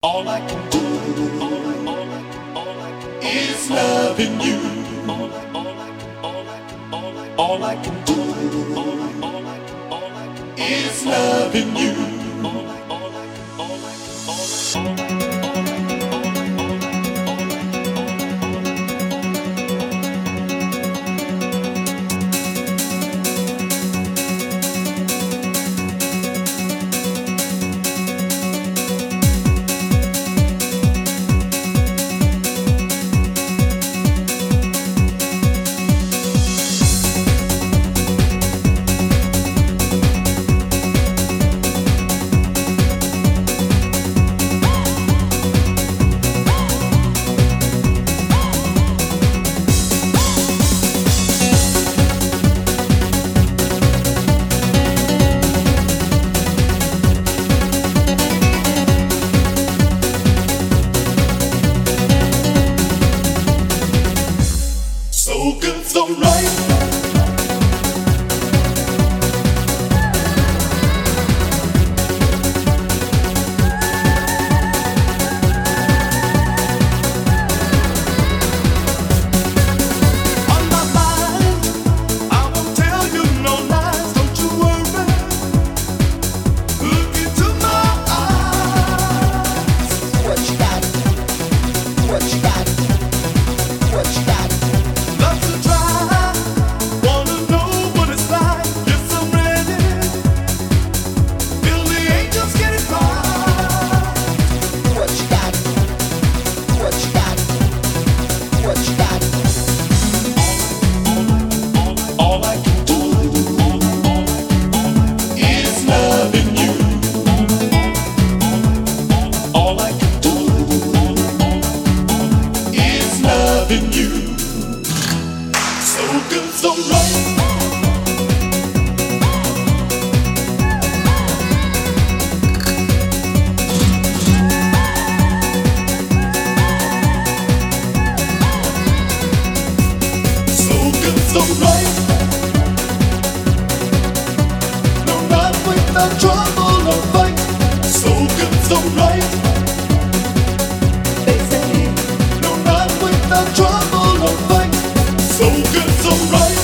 All I can do is loving you. All I can do is loving you. So good, so right. So right. So good, so right. No, not without trouble or fight. So good, so right. They say, no, not without trouble or fight. So good, so right.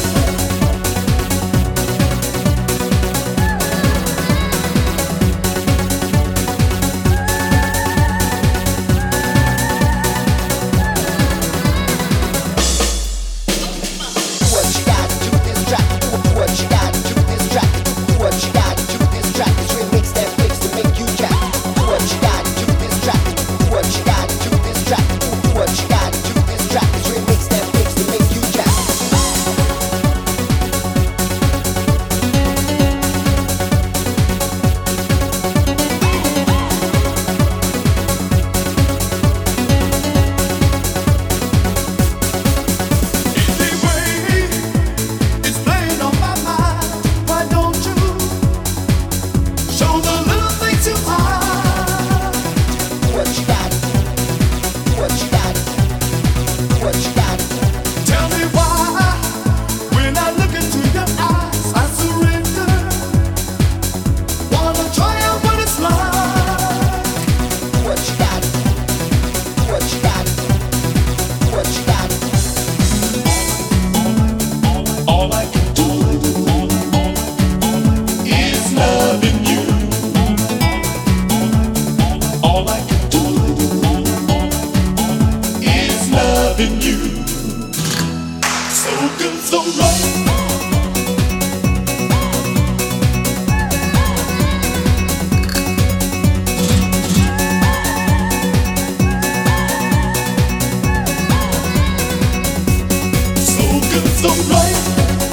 So right.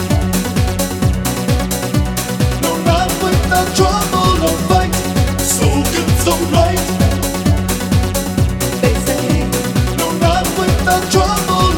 No, not without trouble or fight. So good, so right. They say, no, not without trouble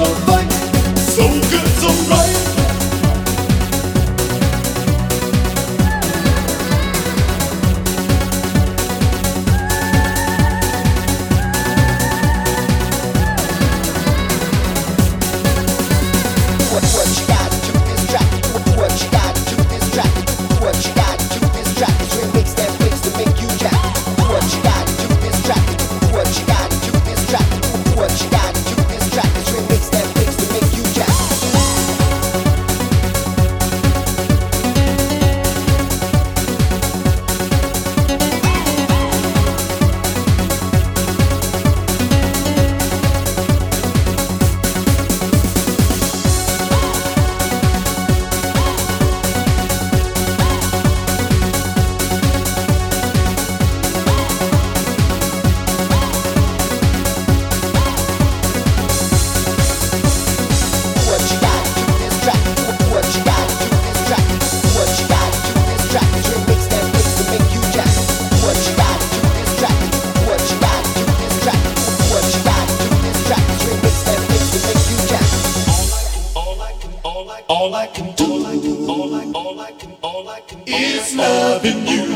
is loving you.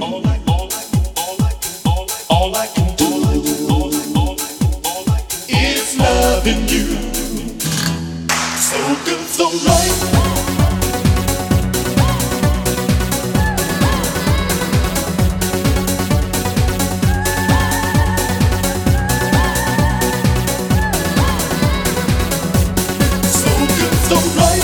All I can do is loving you. So good, so right. So right.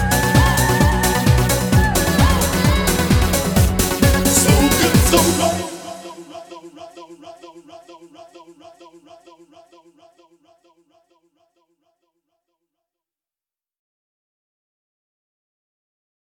So good, so right.